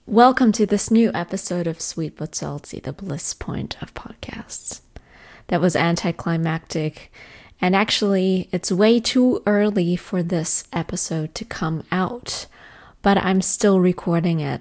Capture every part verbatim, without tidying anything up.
Welcome to this new episode of Sweet But Salty, the bliss point of podcasts. That was anticlimactic, and actually, it's way too early for this episode to come out, but I'm still recording it.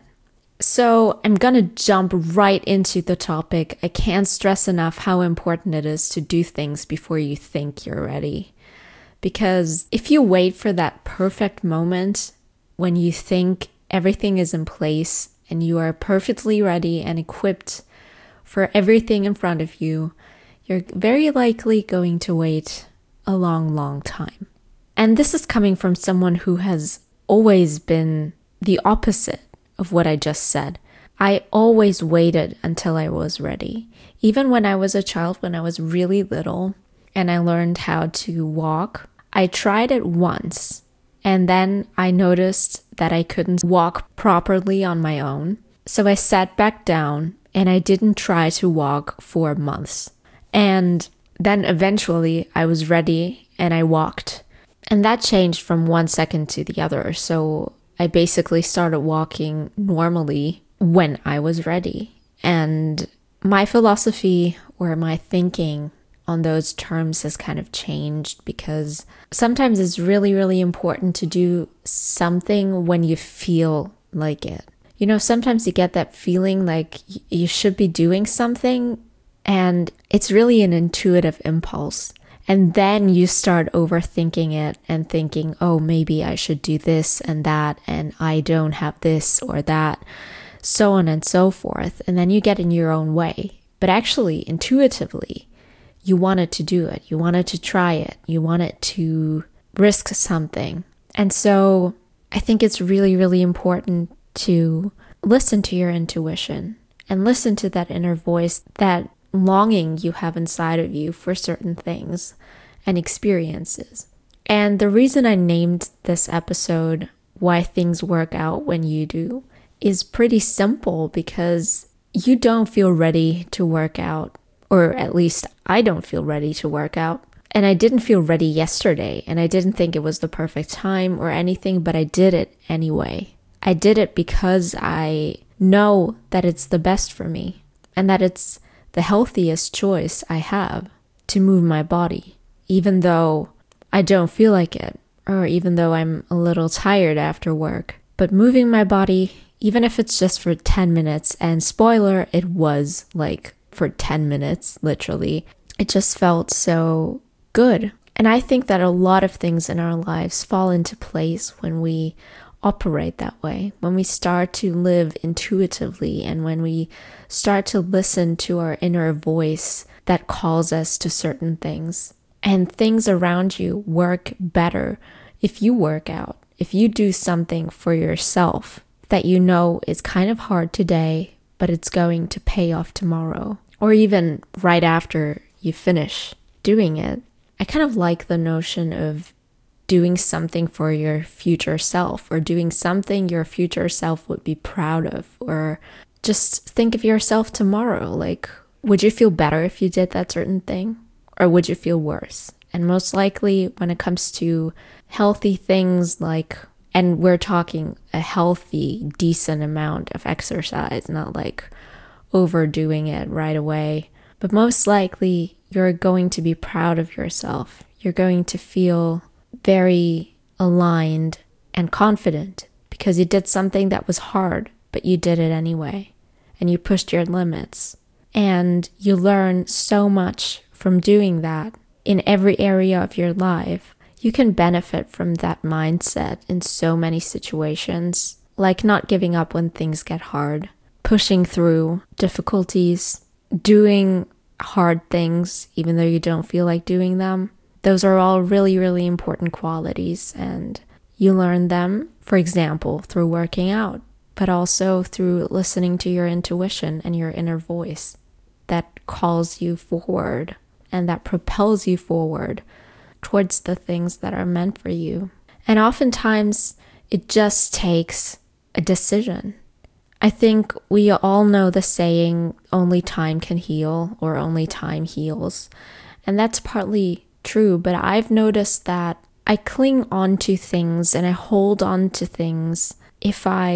So I'm gonna jump right into the topic. I can't stress enough how important it is to do things before you think you're ready. Because if you wait for that perfect moment when you think everything is in place and you are perfectly ready and equipped for everything in front of you, you're very likely going to wait a long, long time. And this is coming from someone who has always been the opposite of what I just said. I always waited until I was ready. Even when I was a child, when I was really little and I learned how to walk, I tried it once. And then I noticed that I couldn't walk properly on my own. So I sat back down and I didn't try to walk for months. And then eventually I was ready and I walked. And that changed from one second to the other. So I basically started walking normally when I was ready. And my philosophy or my thinking on those terms has kind of changed because sometimes it's really, really important to do something when you feel like it. You know, sometimes you get that feeling like you should be doing something and it's really an intuitive impulse. And then you start overthinking it and thinking, oh, maybe I should do this and that, and I don't have this or that, so on and so forth. And then you get in your own way. But actually, intuitively, you wanted to do it. You wanted to try it. You wanted to risk something. And so I think it's really, really important to listen to your intuition and listen to that inner voice, that longing you have inside of you for certain things and experiences. And the reason I named this episode Why Things Work Out When You Do is pretty simple, because you don't feel ready to work out. Or at least I don't feel ready to work out. And I didn't feel ready yesterday. And I didn't think it was the perfect time or anything, but I did it anyway. I did it because I know that it's the best for me. And that it's the healthiest choice I have to move my body. Even though I don't feel like it. Or even though I'm a little tired after work. But moving my body, even if it's just for ten minutes. And spoiler, it was like for ten minutes, literally. It just felt so good. And I think that a lot of things in our lives fall into place when we operate that way, when we start to live intuitively, and when we start to listen to our inner voice that calls us to certain things. And things around you work better if you work out, if you do something for yourself that you know is kind of hard today, but it's going to pay off tomorrow, or even right after you finish doing it. I kind of like the notion of doing something for your future self, or doing something your future self would be proud of, or just think of yourself tomorrow. Like, would you feel better if you did that certain thing, or would you feel worse? And most likely when it comes to healthy things, like, and we're talking a healthy, decent amount of exercise, not like overdoing it right away. But most likely, you're going to be proud of yourself. You're going to feel very aligned and confident because you did something that was hard, but you did it anyway. And you pushed your limits. And you learn so much from doing that in every area of your life. You can benefit from that mindset in so many situations, like not giving up when things get hard, pushing through difficulties, doing hard things even though you don't feel like doing them. Those are all really, really important qualities, and you learn them, for example, through working out, but also through listening to your intuition and your inner voice that calls you forward and that propels you forward towards the things that are meant for you. And oftentimes, it just takes a decision. I think we all know the saying, only time can heal, or only time heals. And that's partly true, but I've noticed that I cling on to things and I hold on to things if I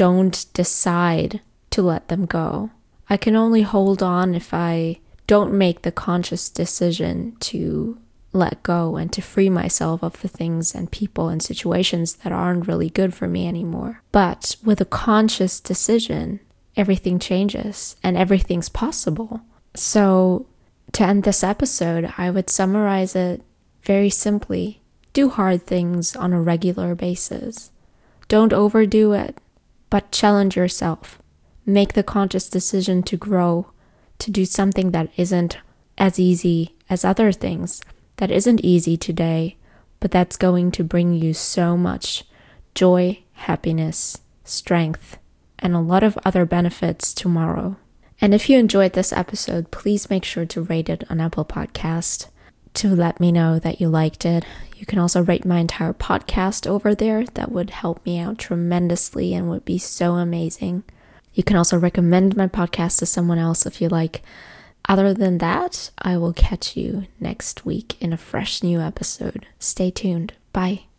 don't decide to let them go. I can only hold on if I don't make the conscious decision to let go and to free myself of the things and people and situations that aren't really good for me anymore. But with a conscious decision, everything changes and everything's possible. So to end this episode, I would summarize it very simply. Do hard things on a regular basis. Don't overdo it, but challenge yourself. Make the conscious decision to grow, to do something that isn't as easy as other things, that isn't easy today, but that's going to bring you so much joy, happiness, strength, and a lot of other benefits tomorrow. And if you enjoyed this episode, please make sure to rate it on Apple Podcast to let me know that you liked it. You can also rate my entire podcast over there. That would help me out tremendously and would be so amazing. You can also recommend my podcast to someone else if you like. Other than that, I will catch you next week in a fresh new episode. Stay tuned. Bye.